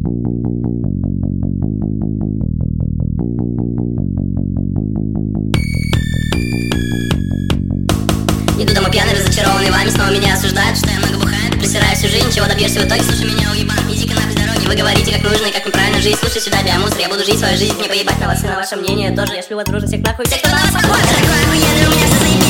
Иду домой пьяный, разочарованный вами, снова меня осуждают, что я много бухаю, ты присираю всю жизнь, чего добьешься в итоге, слушай меня, уебан, иди-ка нахуй с дороги, вы говорите, как нужно и как неправильно жить, слушай сюда, биомусор, я буду жить свою жизнь, мне поебать на вас и на ваше мнение тоже, я шлю вас дружно всех нахуй, всех, кто на вас похож, такой охуенный, у меня все заебись.